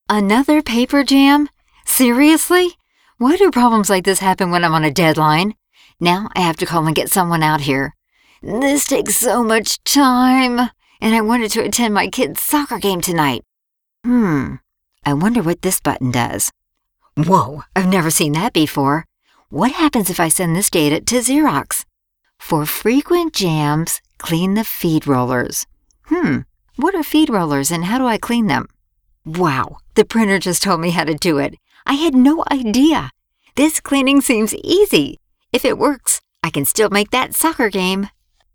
Another paper jam? Seriously? Why do problems like this happen when I'm on a deadline? Now I have to call and get someone out here. This takes so much time, and I wanted to attend my kid's soccer game tonight. I wonder what this button does. Whoa, I've never seen that before. What happens if I send this data to Xerox? For frequent jams, clean the feed rollers. What are feed rollers and how do I clean them? Wow, the printer just told me how to do it. I had no idea. This cleaning seems easy. If it works, I can still make that soccer game.